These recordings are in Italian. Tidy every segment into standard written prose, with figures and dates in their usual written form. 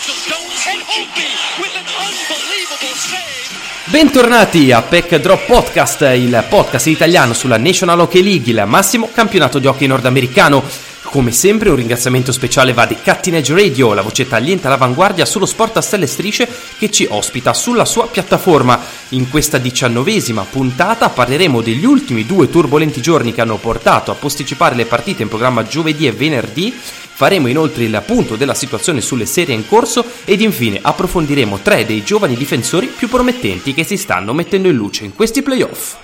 Bentornati a Peck Drop Podcast, il podcast italiano sulla National Hockey League, il massimo campionato di hockey nordamericano. Come sempre un ringraziamento speciale va di Cutting Edge Radio, la voce tagliente all'avanguardia sullo sport a stelle e strisce che ci ospita sulla sua piattaforma. In questa 19ª puntata parleremo degli ultimi due turbolenti giorni che hanno portato a posticipare le partite in programma giovedì e venerdì. Faremo inoltre il punto della situazione sulle serie in corso ed infine approfondiremo tre dei giovani difensori più promettenti che si stanno mettendo in luce in questi playoff.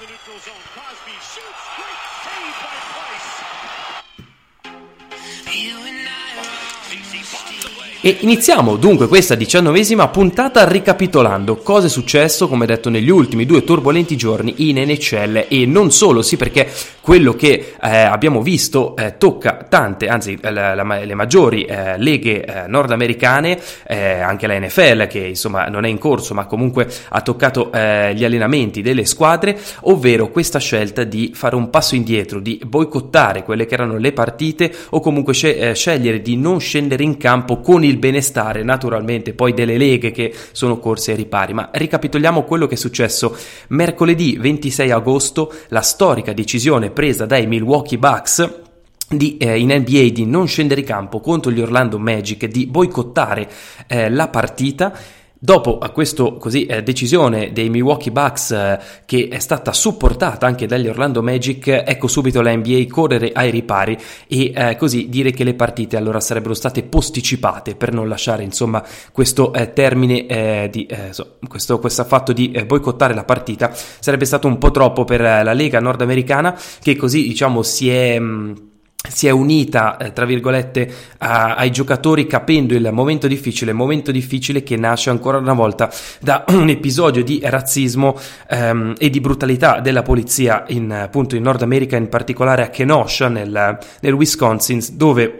E iniziamo dunque questa 19ª puntata ricapitolando cosa è successo, come detto, negli ultimi due turbolenti giorni in NHL e non solo, sì, perché quello che abbiamo visto tocca tante, anzi le maggiori leghe nordamericane, anche la NFL che insomma non è in corso ma comunque ha toccato gli allenamenti delle squadre, ovvero questa scelta di fare un passo indietro, di boicottare quelle che erano le partite o comunque scegliere di non scendere in campo con il benestare naturalmente poi delle leghe che sono corse ai ripari. Ma ricapitoliamo quello che è successo mercoledì 26 agosto, la storica decisione presa dai Milwaukee Bucks in NBA di non scendere in campo contro gli Orlando Magic, di boicottare la partita. Dopo a questa decisione dei Milwaukee Bucks che è stata supportata anche dagli Orlando Magic, ecco subito la NBA correre ai ripari e così dire che le partite allora sarebbero state posticipate per non lasciare insomma questo termine questo fatto di boicottare la partita sarebbe stato un po' troppo per la Lega nordamericana, che così diciamo si è unita, tra virgolette, ai giocatori, capendo il momento difficile che nasce ancora una volta da un episodio di razzismo e di brutalità della polizia appunto in Nord America, in particolare a Kenosha nel Wisconsin, dove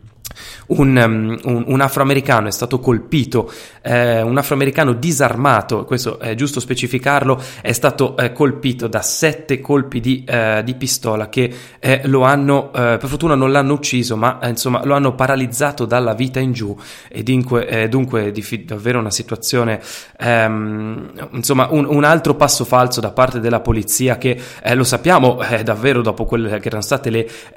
un afroamericano è stato colpito, un afroamericano disarmato, questo è giusto specificarlo, è stato colpito da 7 colpi di pistola che lo hanno, per fortuna non l'hanno ucciso, ma insomma lo hanno paralizzato dalla vita in giù, e dunque davvero una situazione, insomma un altro passo falso da parte della polizia che lo sappiamo davvero dopo quelle che erano state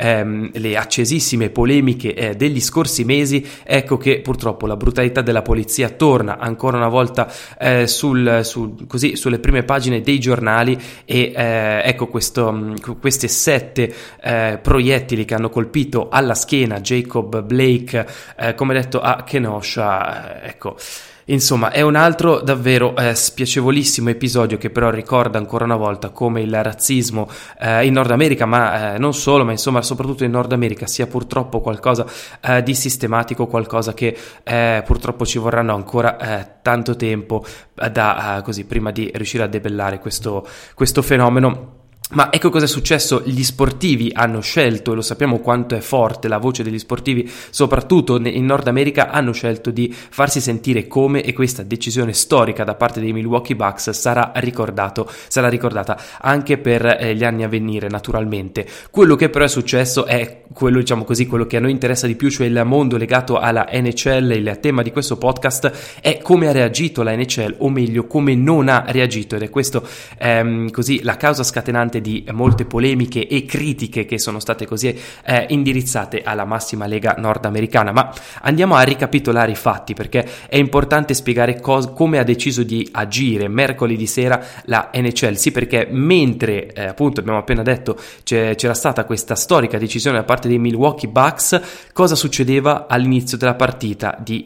le accesissime polemiche degli scorsi mesi. Ecco che purtroppo la brutalità della polizia torna ancora una volta sulle prime pagine dei giornali e ecco queste 7 proiettili che hanno colpito alla schiena Jacob Blake, come detto a Kenosha, ecco. Insomma, è un altro davvero spiacevolissimo episodio che però ricorda ancora una volta come il razzismo in Nord America, ma non solo, ma insomma soprattutto in Nord America, sia purtroppo qualcosa di sistematico, qualcosa che purtroppo ci vorranno ancora tanto tempo prima di riuscire a debellare questo fenomeno. Ma ecco cosa è successo: gli sportivi hanno scelto, e lo sappiamo quanto è forte la voce degli sportivi, soprattutto in Nord America, hanno scelto di farsi sentire come, e questa decisione storica da parte dei Milwaukee Bucks sarà ricordata anche per gli anni a venire naturalmente. Quello che però è successo è quello che a noi interessa di più, cioè il mondo legato alla NHL. Il tema di questo podcast è come ha reagito la NHL, o meglio come non ha reagito, ed è questo la causa scatenante di molte polemiche e critiche che sono state così indirizzate alla massima lega nordamericana. Ma andiamo a ricapitolare i fatti, perché è importante spiegare come ha deciso di agire mercoledì sera la NHL. Sì, perché mentre appunto abbiamo appena detto c'era stata questa storica decisione da parte dei Milwaukee Bucks, cosa succedeva all'inizio della partita di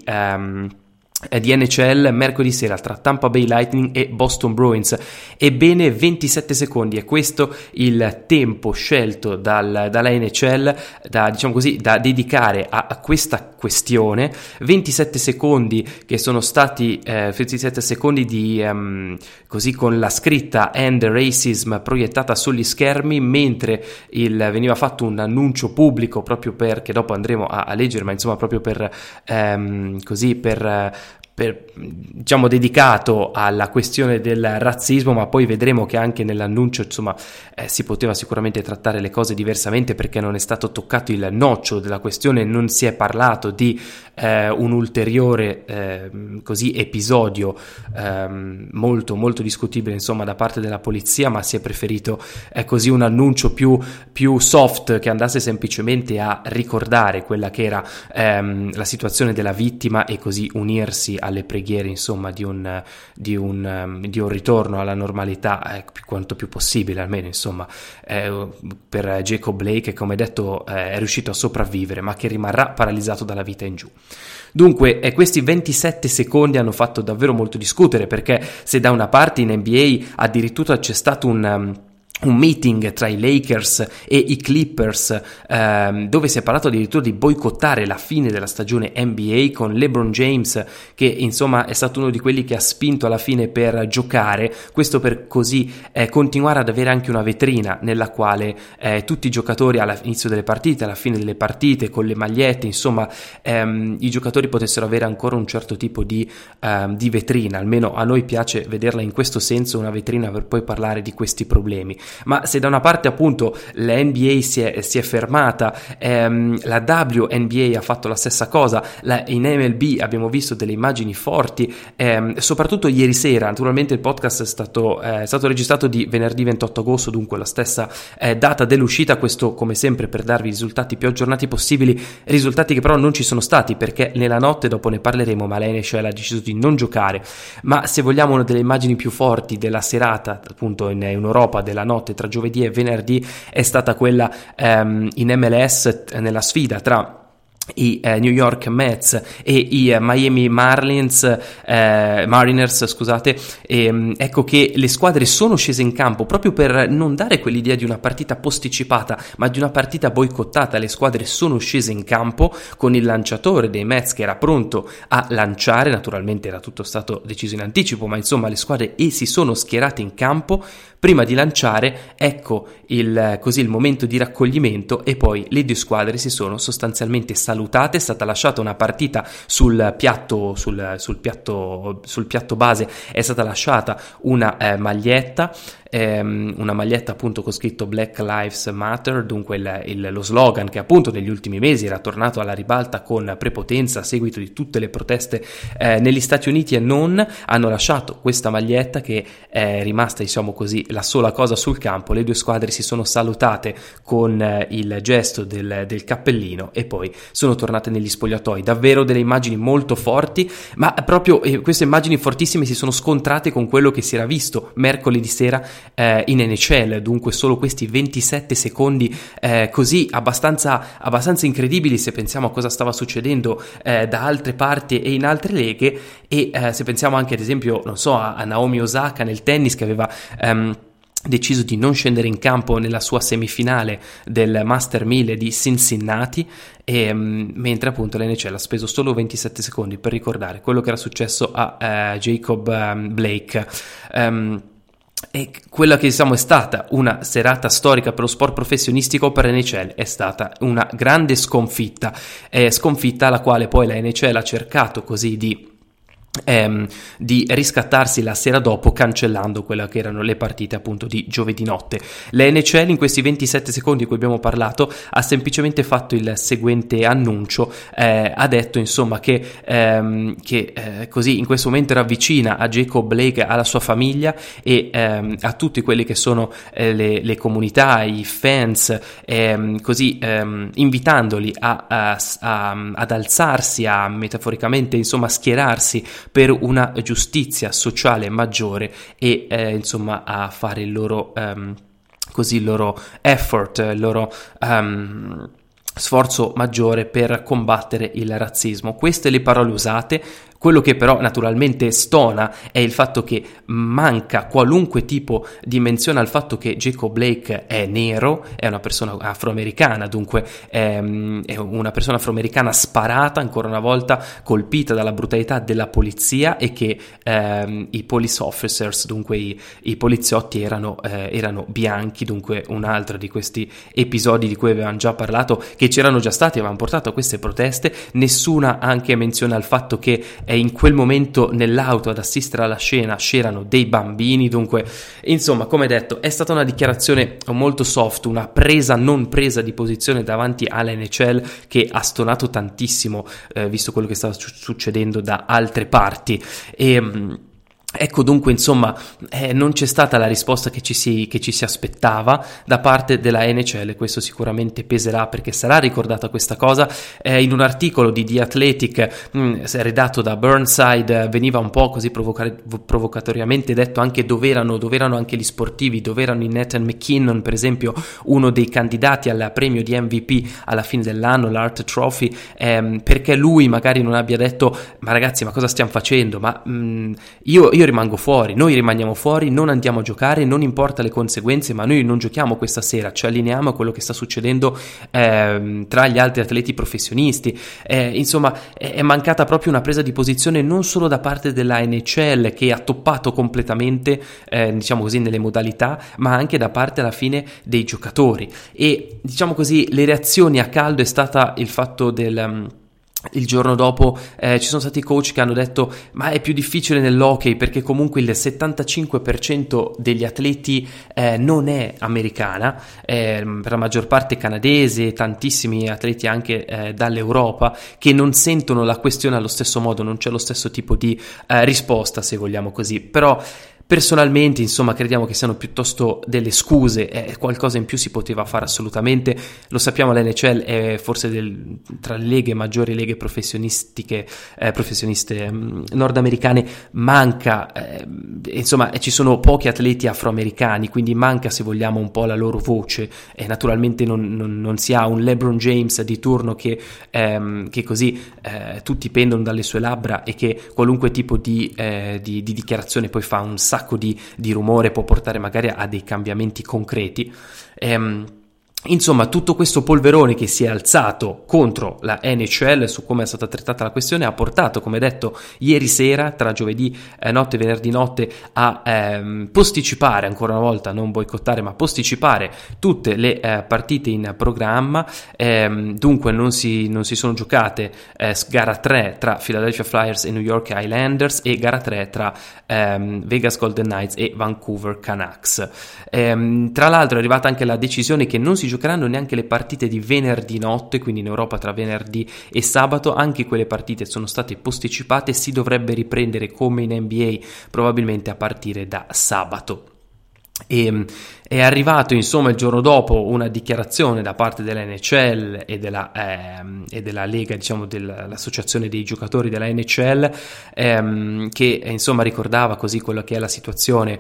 NHL mercoledì sera tra Tampa Bay Lightning e Boston Bruins? Ebbene, 27 secondi è questo il tempo scelto dalla NHL da dedicare a questa questione. 27 secondi che sono stati 27 secondi di con la scritta End Racism proiettata sugli schermi, mentre veniva fatto un annuncio pubblico, proprio perché dopo andremo a leggere, ma insomma proprio per diciamo dedicato alla questione del razzismo, ma poi vedremo che anche nell'annuncio insomma si poteva sicuramente trattare le cose diversamente, perché non è stato toccato il nocciolo della questione, non si è parlato di un ulteriore così episodio molto molto discutibile insomma da parte della polizia, ma si è preferito così un annuncio più soft, che andasse semplicemente a ricordare quella che era la situazione della vittima e così unirsi alle preghiere insomma di un ritorno alla normalità quanto più possibile, almeno insomma per Jacob Blake, che come detto è riuscito a sopravvivere ma che rimarrà paralizzato dalla vita in giù. Dunque questi 27 secondi hanno fatto davvero molto discutere, perché se da una parte in NBA addirittura c'è stato un meeting tra i Lakers e i Clippers dove si è parlato addirittura di boicottare la fine della stagione NBA, con LeBron James che insomma è stato uno di quelli che ha spinto alla fine per giocare, questo per così continuare ad avere anche una vetrina nella quale tutti i giocatori all'inizio delle partite, alla fine delle partite, con le magliette, insomma i giocatori potessero avere ancora un certo tipo di vetrina. Almeno a noi piace vederla in questo senso, una vetrina per poi parlare di questi problemi. Ma se da una parte appunto la NBA si è fermata, la WNBA ha fatto la stessa cosa, in MLB abbiamo visto delle immagini forti, soprattutto ieri sera. Naturalmente il podcast è stato registrato di venerdì 28 agosto, dunque la stessa data dell'uscita, questo come sempre per darvi i risultati più aggiornati possibili, risultati che però non ci sono stati perché nella notte, dopo ne parleremo, ma la NHL ha deciso di non giocare. Ma se vogliamo una delle immagini più forti della serata appunto in Europa, della notte tra giovedì e venerdì, è stata quella in MLS nella sfida tra i New York Mets e i Miami Mariners, scusate, ecco che le squadre sono scese in campo proprio per non dare quell'idea di una partita posticipata, ma di una partita boicottata. Le squadre sono scese in campo con il lanciatore dei Mets che era pronto a lanciare, naturalmente era tutto stato deciso in anticipo, ma insomma le squadre si sono schierate in campo prima di lanciare. Ecco il momento di raccoglimento, e poi le due squadre si sono sostanzialmente salutate. È stata lasciata una partita sul piatto base, è stata lasciata una maglietta appunto con scritto Black Lives Matter, dunque lo slogan che appunto negli ultimi mesi era tornato alla ribalta con prepotenza a seguito di tutte le proteste negli Stati Uniti e non. Hanno lasciato questa maglietta che è rimasta, diciamo così, la sola cosa sul campo. Le due squadre si sono salutate con il gesto del cappellino e poi sono tornate negli spogliatoi. Davvero delle immagini molto forti, ma proprio queste immagini fortissime si sono scontrate con quello che si era visto mercoledì sera in NHL. Dunque solo questi 27 secondi così abbastanza incredibili se pensiamo a cosa stava succedendo da altre parti e in altre leghe, e se pensiamo anche ad esempio, non so, a Naomi Osaka nel tennis, che aveva deciso di non scendere in campo nella sua semifinale del Master 1000 di Cincinnati, mentre appunto l'NCL ha speso solo 27 secondi per ricordare quello che era successo a Jacob Blake. E quella che è stata una serata storica per lo sport professionistico, per l'NCL è stata una grande sconfitta alla quale poi la NHL ha cercato così di riscattarsi la sera dopo, cancellando quelle che erano le partite appunto di giovedì notte. La NHL in questi 27 secondi di cui abbiamo parlato ha semplicemente fatto il seguente annuncio, ha detto insomma che così in questo momento ravvicina a Jacob Blake, alla sua famiglia e a tutti quelli che sono le comunità, i fans, così invitandoli ad alzarsi, a metaforicamente insomma schierarsi per una giustizia sociale maggiore e insomma a fare il loro effort, il loro sforzo maggiore per combattere il razzismo. Queste le parole usate. Quello che però naturalmente stona è il fatto che manca qualunque tipo di menzione al fatto che Jacob Blake è nero, è una persona afroamericana, dunque è una persona afroamericana sparata ancora una volta, colpita dalla brutalità della polizia, e che i police officers, dunque i poliziotti erano bianchi. Dunque un altro di questi episodi di cui avevamo già parlato, che c'erano già stati, avevano portato a queste proteste. Nessuna anche menzione al fatto che in quel momento nell'auto ad assistere alla scena c'erano dei bambini. Dunque, insomma, come detto, è stata una dichiarazione molto soft, una non presa di posizione davanti alla NHL che ha stonato tantissimo, visto quello che stava succedendo da altre parti. Ecco, dunque, insomma, non c'è stata la risposta che ci si aspettava da parte della NHL. Questo sicuramente peserà, perché sarà ricordata questa cosa. In un articolo di The Athletic redatto da Burnside veniva un po' così provocatoriamente detto anche dove erano anche gli sportivi, dove erano i Nathan McKinnon, per esempio, uno dei candidati al premio di MVP alla fine dell'anno, l'Art Trophy, perché lui magari non abbia detto: ma ragazzi, ma cosa stiamo facendo? Ma io rimango fuori, noi rimaniamo fuori, non andiamo a giocare, non importa le conseguenze, ma noi non giochiamo questa sera, ci allineiamo a quello che sta succedendo tra gli altri atleti professionisti. Insomma, è mancata proprio una presa di posizione non solo da parte della NHL, che ha toppato completamente, diciamo così, nelle modalità, ma anche da parte alla fine dei giocatori. E diciamo così, le reazioni a caldo è stata il fatto il giorno dopo ci sono stati coach che hanno detto: ma è più difficile nell'hockey perché comunque il 75% degli atleti non è americana, per la maggior parte canadese, tantissimi atleti anche dall'Europa, che non sentono la questione allo stesso modo, non c'è lo stesso tipo di risposta, se vogliamo così. Però personalmente, insomma, crediamo che siano piuttosto delle scuse, qualcosa in più si poteva fare assolutamente. Lo sappiamo, l'NHL è forse tra le maggiori leghe professioniste nordamericane, manca, insomma, ci sono pochi atleti afroamericani, quindi manca, se vogliamo, un po' la loro voce, e naturalmente non si ha un LeBron James di turno che così tutti pendono dalle sue labbra, e che qualunque tipo di dichiarazione poi fa un sacco di rumore, può portare magari a dei cambiamenti concreti. Insomma, tutto questo polverone che si è alzato contro la NHL su come è stata trattata la questione ha portato, come detto, ieri sera, tra giovedì notte e venerdì notte, a posticipare ancora una volta, non boicottare ma posticipare tutte le partite in programma. Dunque non si sono giocate gara 3 tra Philadelphia Flyers e New York Islanders, e gara 3 tra Vegas Golden Knights e Vancouver Canucks. Tra l'altro è arrivata anche la decisione che non si giocheranno neanche le partite di venerdì notte, quindi in Europa tra venerdì e sabato. Anche quelle partite sono state posticipate, si dovrebbe riprendere come in NBA probabilmente a partire da sabato. E è arrivato, insomma, il giorno dopo una dichiarazione da parte dell'NHL e della Lega, diciamo dell'associazione dei giocatori della NHL, che insomma ricordava così quello che è la situazione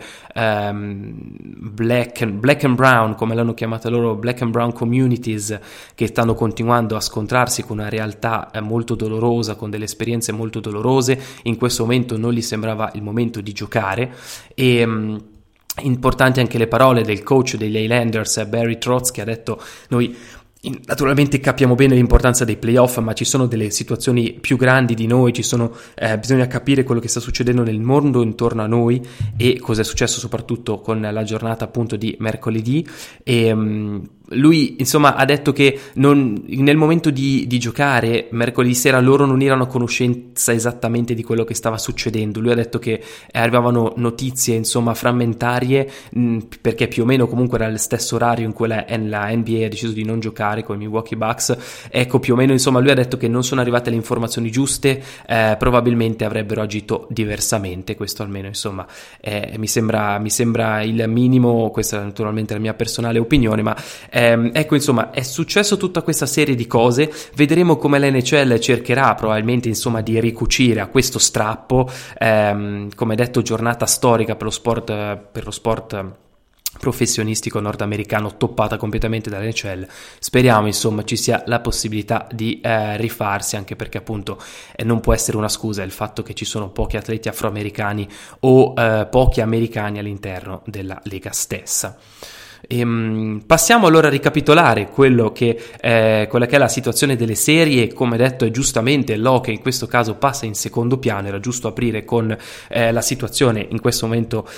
black and brown, come l'hanno chiamata loro, black and brown communities, che stanno continuando a scontrarsi con una realtà molto dolorosa, con delle esperienze molto dolorose. In questo momento non gli sembrava il momento di giocare. E importanti anche le parole del coach degli Islanders, Barry Trotz, che ha detto: noi naturalmente capiamo bene l'importanza dei playoff, ma ci sono delle situazioni più grandi di noi, bisogna capire quello che sta succedendo nel mondo intorno a noi e cosa è successo soprattutto con la giornata appunto di mercoledì. E lui, insomma, ha detto che nel momento di giocare mercoledì sera loro non erano a conoscenza esattamente di quello che stava succedendo. Lui ha detto che arrivavano notizie, insomma, frammentarie, perché più o meno comunque era lo stesso orario in cui la NBA ha deciso di non giocare con i Milwaukee Bucks. Ecco, più o meno, insomma, lui ha detto che non sono arrivate le informazioni giuste, probabilmente avrebbero agito diversamente. Questo almeno, insomma, mi sembra il minimo. Questa è naturalmente la mia personale opinione, ma ecco, insomma, è successo tutta questa serie di cose. Vedremo come l'NHL cercherà probabilmente, insomma, di ricucire a questo strappo. Come detto, giornata storica per lo sport professionistico nordamericano, toppata completamente dall'NHL. Speriamo, insomma, ci sia la possibilità di rifarsi, anche perché appunto non può essere una scusa il fatto che ci sono pochi atleti afroamericani o pochi americani all'interno della lega stessa. Passiamo allora a ricapitolare quella che è la situazione delle serie. Come detto, è giustamente l'hockey in questo caso passa in secondo piano. Era giusto aprire con la situazione in questo momento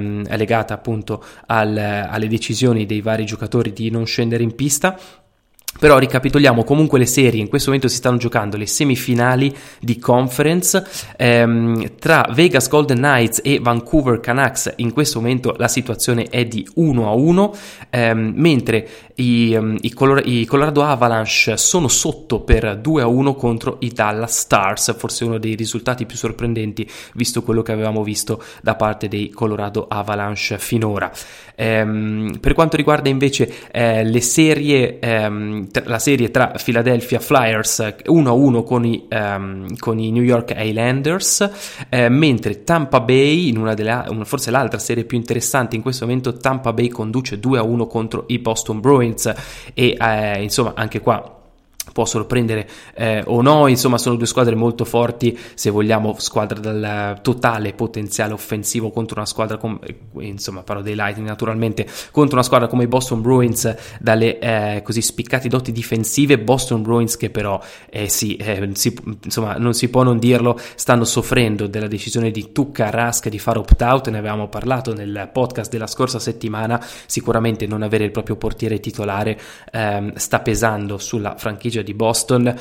legata appunto alle decisioni dei vari giocatori di non scendere in pista. Però ricapitoliamo comunque le serie. In questo momento si stanno giocando le semifinali di conference tra Vegas Golden Knights e Vancouver Canucks. In questo momento la situazione è di 1-1, mentre i Colorado Avalanche sono sotto per 2-1 contro i Dallas Stars, forse uno dei risultati più sorprendenti visto quello che avevamo visto da parte dei Colorado Avalanche finora. Per quanto riguarda invece le serie, la serie tra Philadelphia Flyers 1-1 con i New York Islanders, mentre Tampa Bay, in forse l'altra serie più interessante in questo momento, Tampa Bay conduce 2-1 contro i Boston Bruins e insomma anche qua può sorprendere o no, insomma sono due squadre molto forti, se vogliamo squadra dal totale potenziale offensivo contro una squadra insomma parlo dei Lightning naturalmente, contro una squadra come i Boston Bruins dalle così spiccati doti difensive. Boston Bruins che però insomma non si può non dirlo, stanno soffrendo della decisione di Tuukka Rask di fare opt-out, ne avevamo parlato nel podcast della scorsa settimana. Sicuramente non avere il proprio portiere titolare sta pesando sulla franchigia di Boston.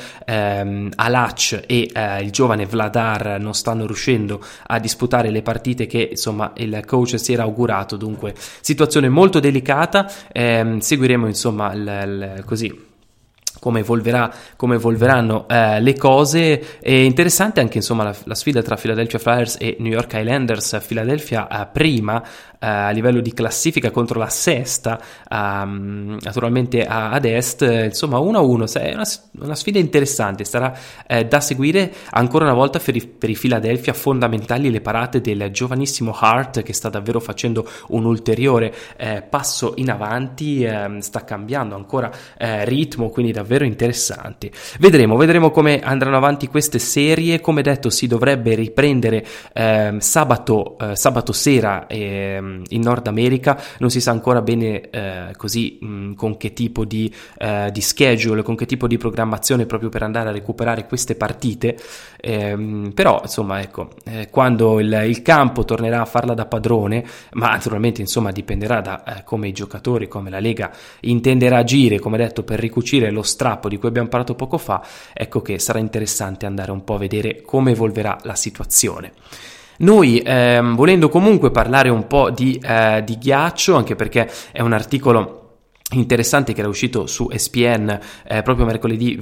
Alac e il giovane Vladar non stanno riuscendo a disputare le partite che insomma il coach si era augurato, dunque situazione molto delicata. Seguiremo insomma così come evolveranno le cose. È interessante anche insomma la sfida tra Philadelphia Flyers e New York Islanders. Philadelphia prima a livello di classifica contro la sesta, naturalmente ad est, insomma 1-1, è una sfida interessante, sarà da seguire. Ancora una volta per i Philadelphia fondamentali le parate del giovanissimo Hart, che sta davvero facendo un ulteriore passo in avanti, sta cambiando ancora ritmo, quindi davvero interessanti. Vedremo come andranno avanti queste serie. Come detto, si dovrebbe riprendere sabato sera in Nord America, non si sa ancora bene con che tipo di schedule, con che tipo di programmazione, proprio per andare a recuperare queste partite, però insomma ecco, quando il campo tornerà a farla da padrone, ma naturalmente insomma dipenderà da come i giocatori, come la Lega intenderà agire, come detto, per ricucire lo strappo di cui abbiamo parlato poco fa. Ecco che sarà interessante andare un po' a vedere come evolverà la situazione. Noi volendo comunque parlare un po' di ghiaccio, anche perché è un articolo interessante che era uscito su ESPN proprio mercoledì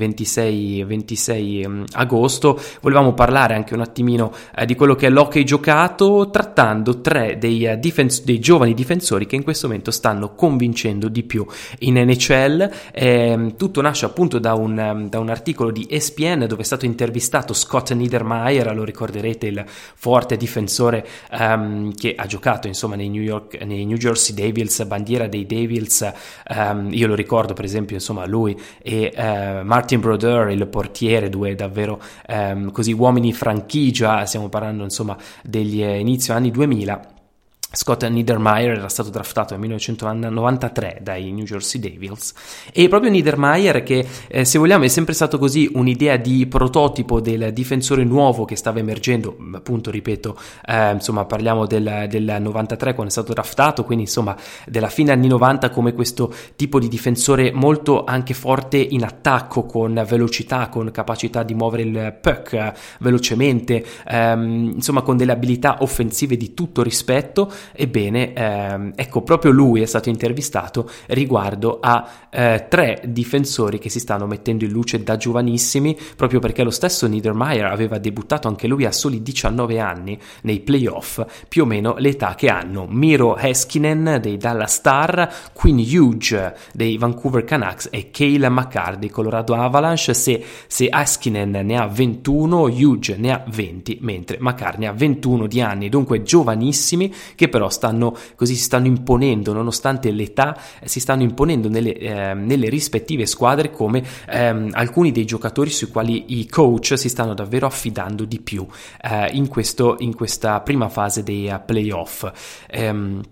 26 agosto, volevamo parlare anche un attimino di quello che è l'hockey giocato, trattando tre dei giovani difensori che in questo momento stanno convincendo di più in NHL. Tutto nasce appunto da un articolo di ESPN dove è stato intervistato Scott Niedermayer, lo ricorderete, il forte difensore che ha giocato insomma nei New Jersey Devils, bandiera dei Devils. Io lo ricordo per esempio insomma lui e Martin Brodeur, il portiere, due davvero così uomini franchigia, stiamo parlando insomma degli inizio anni 2000. Scott Niedermayer era stato draftato nel 1993 dai New Jersey Devils, e proprio Niedermayer che se vogliamo è sempre stato così un'idea di prototipo del difensore nuovo che stava emergendo, appunto ripeto, insomma parliamo del 93 quando è stato draftato, quindi insomma della fine anni 90, come questo tipo di difensore molto anche forte in attacco, con velocità, con capacità di muovere il puck velocemente, insomma con delle abilità offensive di tutto rispetto. Ebbene, ecco, proprio lui è stato intervistato riguardo a tre difensori che si stanno mettendo in luce da giovanissimi, proprio perché lo stesso Niedermayer aveva debuttato anche lui a soli 19 anni nei playoff, più o meno l'età che hanno Miro Heiskanen dei Dallas Star, Quinn Hughes dei Vancouver Canucks e Cale Makar dei Colorado Avalanche. Se Heiskanen ne ha 21, Hughes ne ha 20, mentre Makar ne ha 21 di anni, dunque giovanissimi, che però si stanno imponendo, nonostante l'età, si stanno imponendo nelle rispettive squadre come alcuni dei giocatori sui quali i coach si stanno davvero affidando di più in questa prima fase dei playoff.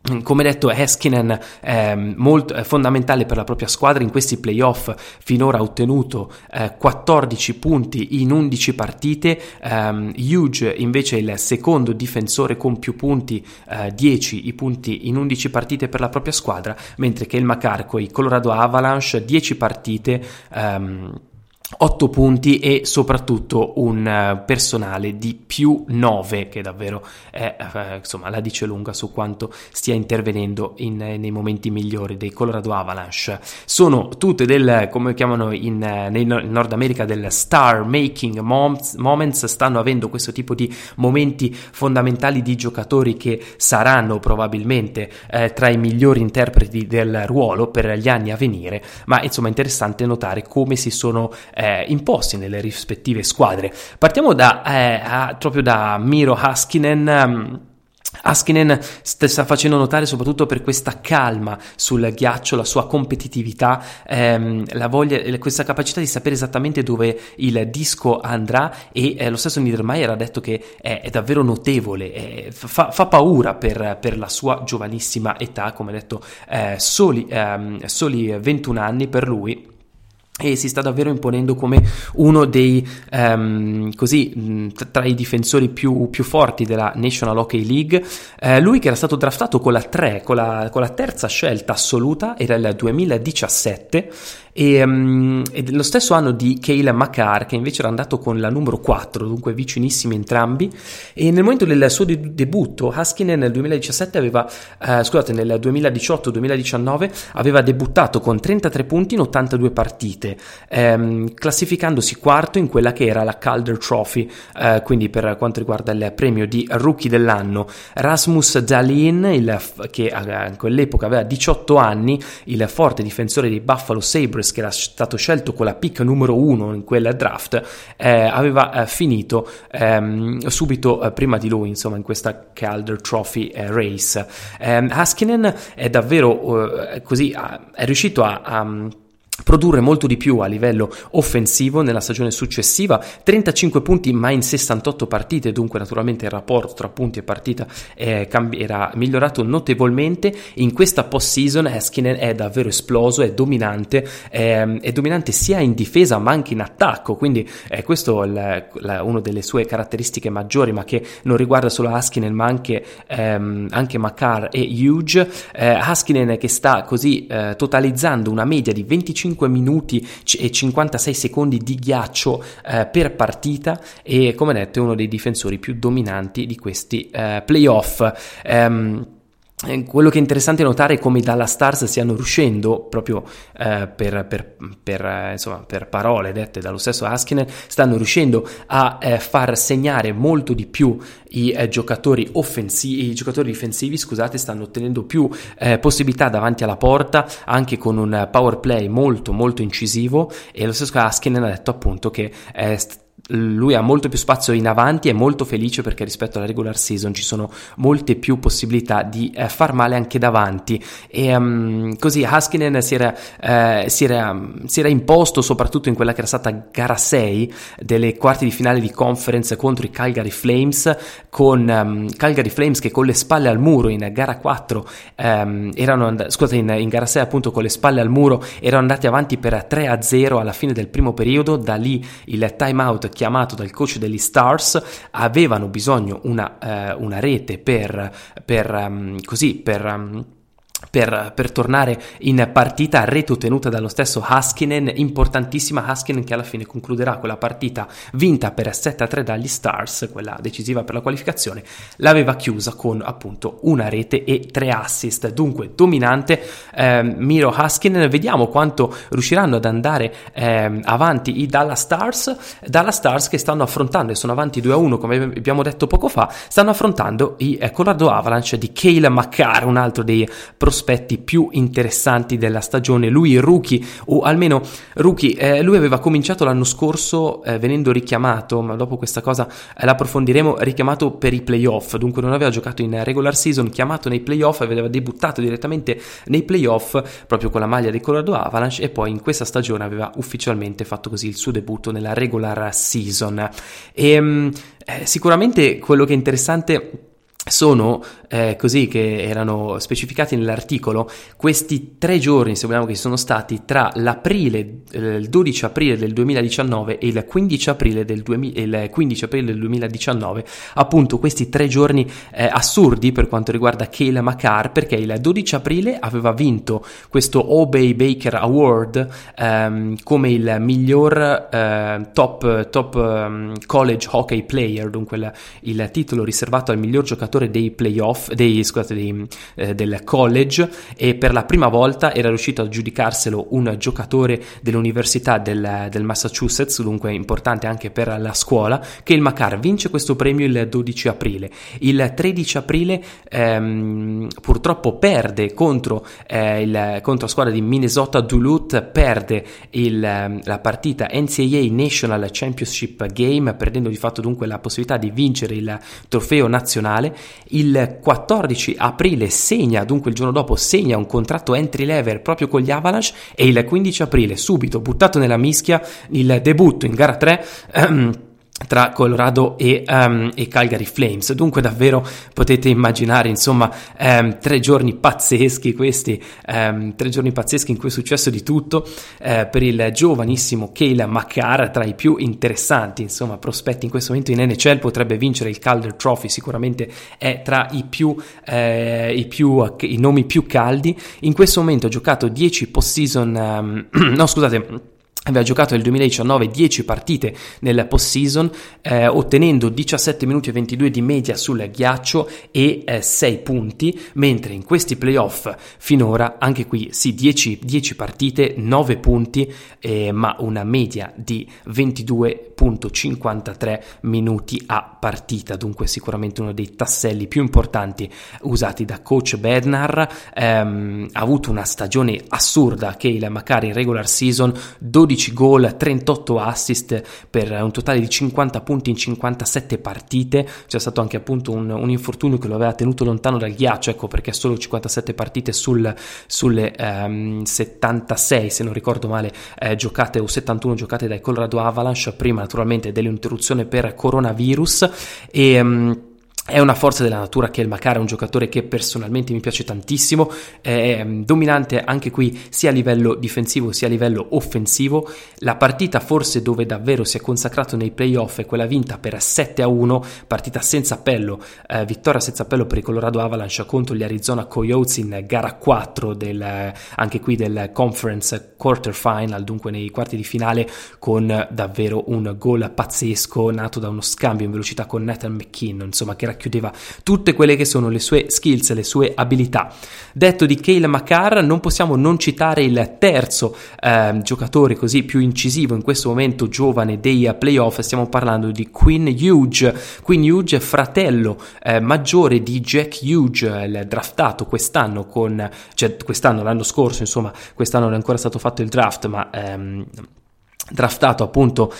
Come detto, Haskinen è molto fondamentale per la propria squadra. In questi playoff finora ha ottenuto 14 punti in 11 partite. Hughes invece è il secondo difensore con più punti, 10 i punti in 11 partite per la propria squadra, mentre che il McCarr, i Colorado Avalanche, 10 partite, 8 punti e soprattutto un personale di più 9, che davvero è, insomma, la dice lunga su quanto stia intervenendo nei momenti migliori dei Colorado Avalanche. Sono tutte come chiamano nel Nord America, del star making moments. Stanno avendo questo tipo di momenti fondamentali di giocatori che saranno probabilmente tra i migliori interpreti del ruolo per gli anni a venire, ma insomma è interessante notare come si sono imposti nelle rispettive squadre. Partiamo proprio da Miro Haskinen. Haskinen sta facendo notare, soprattutto per questa calma sul ghiaccio, la sua competitività, la voglia, questa capacità di sapere esattamente dove il disco andrà, e lo stesso Niedermayer ha detto che è davvero notevole, fa paura per la sua giovanissima età, come detto, soli 21 anni per lui. E si sta davvero imponendo come uno dei tra i difensori più forti della National Hockey League. Lui, che era stato draftato con la terza scelta assoluta, era il 2017, e lo stesso anno di Cale Makar, che invece era andato con la numero 4, dunque vicinissimi entrambi. E nel momento del suo debutto, Haskinen nel 2017 nel 2018-2019 aveva debuttato con 33 punti in 82 partite, classificandosi quarto in quella che era la Calder Trophy, quindi per quanto riguarda il premio di rookie dell'anno. Rasmus Dahlin, che a quell'epoca aveva 18 anni, il forte difensore dei Buffalo Sabres, che era stato scelto con la pick numero 1 in quel draft, aveva finito subito prima di lui, insomma, in questa Calder Trophy race. Haskinen è davvero è riuscito a produrre molto di più a livello offensivo nella stagione successiva, 35 punti ma in 68 partite, dunque naturalmente il rapporto tra punti e partita era migliorato notevolmente. In questa post-season Haskinen è davvero esploso, è dominante sia in difesa ma anche in attacco, quindi questo è una delle sue caratteristiche maggiori, ma che non riguarda solo Haskinen ma anche Makar e Hughes. Haskinen che sta così totalizzando una media di 25 minuti e 56 secondi di ghiaccio per partita, e come detto è uno dei difensori più dominanti di questi playoff. Quello che è interessante notare è come i Dallas Stars stiano riuscendo, proprio per parole dette dallo stesso Haskinen, stanno riuscendo a far segnare molto di più i giocatori difensivi, stanno ottenendo più possibilità davanti alla porta, anche con un power play molto molto incisivo. E lo stesso Haskinen ha detto appunto che lui ha molto più spazio in avanti, è molto felice perché rispetto alla regular season ci sono molte più possibilità di far male anche davanti, e così Haskinen si era imposto soprattutto in quella che era stata gara 6 delle quarti di finale di conference contro i Calgary Flames, con Calgary Flames che con le spalle al muro in gara 4 in gara 6 appunto con le spalle al muro erano andati avanti per 3-0 alla fine del primo periodo. Da lì il timeout chiamato dal coach degli Stars, avevano bisogno una rete per tornare in partita, rete ottenuta dallo stesso Haskinen, importantissima. Haskinen che alla fine concluderà quella partita vinta per 7-3 dagli Stars, quella decisiva per la qualificazione, l'aveva chiusa con appunto una rete e 3 assist, dunque dominante Miro Haskinen. Vediamo quanto riusciranno ad andare avanti i Dallas Stars che stanno affrontando, e sono avanti 2-1 come abbiamo detto poco fa, stanno affrontando i Colorado Avalanche di Cale Makar, un altro dei prospetti più interessanti della stagione. Lui rookie, o almeno rookie, lui aveva cominciato l'anno scorso venendo richiamato, ma dopo questa cosa l'approfondiremo, richiamato per i playoff, dunque non aveva giocato in regular season, chiamato nei playoff, aveva debuttato direttamente nei playoff proprio con la maglia dei Colorado Avalanche, e poi in questa stagione aveva ufficialmente fatto così il suo debutto nella regular season. E sicuramente quello che è interessante sono così che erano specificati nell'articolo questi 3 giorni, se vogliamo, che sono stati tra il 12 aprile del 2019 e il 15 aprile del 2019, appunto questi 3 giorni assurdi per quanto riguarda Cale Makar, perché il 12 aprile aveva vinto questo Obey Baker Award come il miglior top college hockey player, dunque il titolo riservato al miglior giocatore dei playoff del college, e per la prima volta era riuscito a giudicarselo un giocatore dell'università del Massachusetts, dunque importante anche per la scuola. Cale Makar vince questo premio il 12 aprile. Il 13 aprile purtroppo perde contro la squadra di Minnesota Duluth, perde la partita NCAA National Championship Game, perdendo di fatto dunque la possibilità di vincere il trofeo nazionale. Il 14 aprile dunque il giorno dopo segna un contratto entry level proprio con gli Avalanche, e il 15 aprile subito buttato nella mischia il debutto in gara 3 tra Colorado e Calgary Flames. Dunque davvero potete immaginare, insomma, 3 giorni pazzeschi questi, 3 giorni pazzeschi in cui è successo di tutto per il giovanissimo Cale Makar, tra i più interessanti, insomma, prospetti in questo momento in NHL. Potrebbe vincere il Calder Trophy, sicuramente è tra i nomi più caldi. In questo momento ha giocato 10 postseason, aveva giocato nel 2019 10 partite nel postseason, ottenendo 17 minuti e 22 di media sul ghiaccio e 6 punti, mentre in questi playoff finora, anche qui sì, 10 partite, 9 punti, ma una media di 22,53 minuti a partita. Dunque sicuramente uno dei tasselli più importanti usati da coach Bednar. Ha avuto una stagione assurda Cale Makar in regular season, 12 gol, 38 assist per un totale di 50 punti in 57 partite. C'è stato anche appunto un infortunio che lo aveva tenuto lontano dal ghiaccio, ecco perché solo 57 partite sulle 76, se non ricordo male, giocate, o 71 giocate dai Colorado Avalanche, prima naturalmente dell'interruzione per coronavirus. È una forza della natura Cale Makar, è un giocatore che personalmente mi piace tantissimo, è dominante anche qui sia a livello difensivo sia a livello offensivo. La partita forse dove davvero si è consacrato nei playoff è quella vinta per 7-1, partita senza appello, vittoria senza appello per i Colorado Avalanche contro gli Arizona Coyotes in gara 4 anche qui del conference quarter final, dunque nei quarti di finale, con davvero un gol pazzesco nato da uno scambio in velocità con Nathan McKinnon, insomma, che racchiudeva tutte quelle che sono le sue skills, le sue abilità. Detto di Cale Makar, non possiamo non citare il terzo giocatore così più incisivo in questo momento giovane dei playoff. Stiamo parlando di Quinn Hughes, fratello maggiore di Jack Hughes, il draftato quest'anno l'anno scorso, insomma, quest'anno non è ancora stato fatto il draft, ma draftato appunto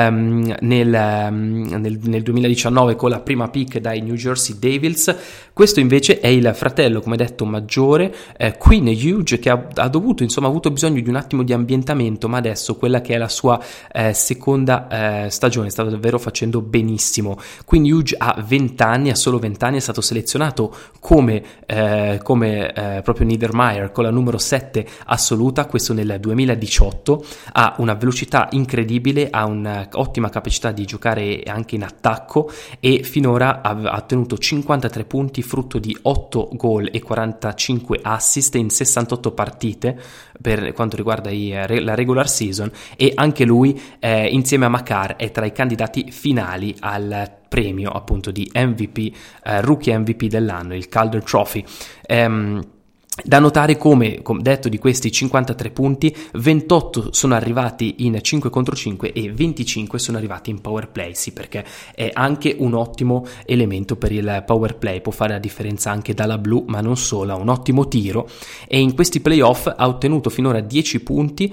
nel 2019 con la prima pick dai New Jersey Devils. Questo invece è il fratello, come detto, maggiore, Quinn Hughes, che ha avuto bisogno di un attimo di ambientamento, ma adesso quella che è la sua seconda stagione sta davvero facendo benissimo. Quinn Hughes ha 20 anni, ha solo 20 anni, è stato selezionato come proprio Niedermayer con la numero 7 assoluta, questo nel 2018, ha una velocità incredibile, ha un'ottima capacità di giocare anche in attacco e finora ha ottenuto 53 punti, frutto di 8 gol e 45 assist in 68 partite per quanto riguarda la regular season, e anche lui insieme a Makar è tra i candidati finali al premio appunto di MVP, rookie MVP dell'anno, il Calder Trophy. Da notare come detto, di questi 53 punti, 28 sono arrivati in 5 contro 5 e 25 sono arrivati in power play, sì, perché è anche un ottimo elemento per il power play, può fare la differenza anche dalla blu, ma non solo, ha un ottimo tiro, e in questi playoff ha ottenuto finora 10 punti,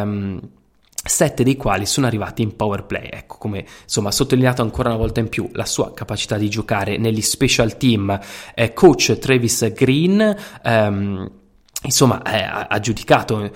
7 dei quali sono arrivati in power play. Ecco, come insomma sottolineato ancora una volta in più la sua capacità di giocare negli special team. Coach Travis Green insomma, ha giudicato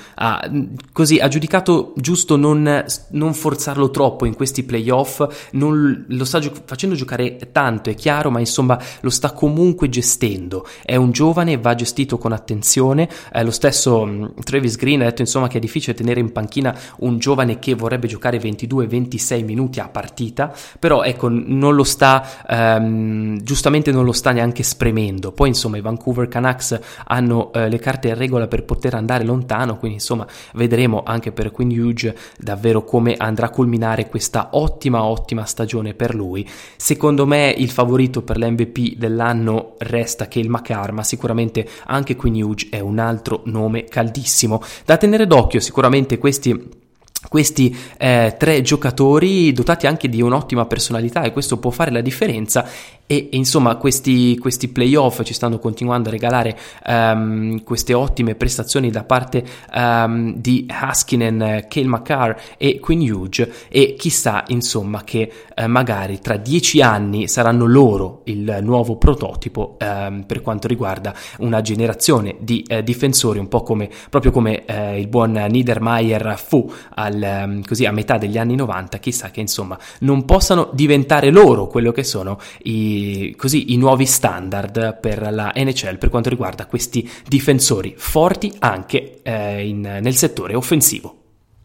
giusto non forzarlo troppo in questi playoff, non lo sta facendo giocare tanto, è chiaro, ma insomma lo sta comunque gestendo. È un giovane, va gestito con attenzione. Lo stesso Travis Green ha detto insomma che è difficile tenere in panchina un giovane che vorrebbe giocare 22-26 minuti a partita, però ecco, non lo sta giustamente non lo sta neanche spremendo. Poi insomma i Vancouver Canucks hanno le carte in regola per poter andare lontano, quindi insomma vedremo anche per Quinn Hughes davvero come andrà a culminare questa ottima stagione per lui. Secondo me il favorito per l'MVP dell'anno resta Cale Makar, ma sicuramente anche Quinn Hughes è un altro nome caldissimo da tenere d'occhio. Sicuramente questi tre giocatori dotati anche di un'ottima personalità, e questo può fare la differenza. E insomma questi playoff ci stanno continuando a regalare queste ottime prestazioni da parte di Haskinen, Cale Makar e Quinn Hughes, e chissà insomma che magari tra 10 anni saranno loro il nuovo prototipo per quanto riguarda una generazione di difensori, un po' proprio come il buon Niedermayer fu così a metà degli anni 90. Chissà che insomma non possano diventare loro quello che sono i nuovi standard per la NHL per quanto riguarda questi difensori forti anche nel settore offensivo.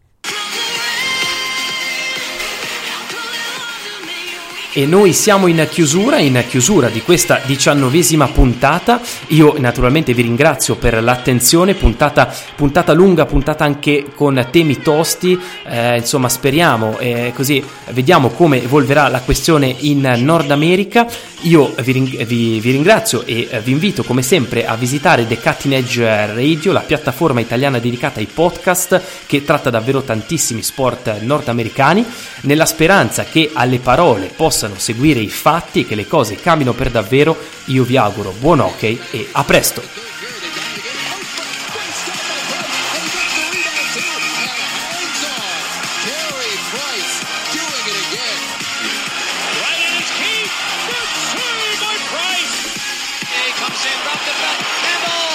E noi siamo in chiusura di questa 19ª puntata. Io naturalmente vi ringrazio per l'attenzione, puntata lunga, puntata anche con temi tosti, insomma speriamo, così vediamo come evolverà la questione in Nord America. Io vi ringrazio e vi invito come sempre a visitare The Cutting Edge Radio, la piattaforma italiana dedicata ai podcast che tratta davvero tantissimi sport nordamericani, nella speranza che alle parole possano seguire i fatti e che le cose cambino per davvero. Io vi auguro buon hockey e a presto! Comes in, dropped it back, handle!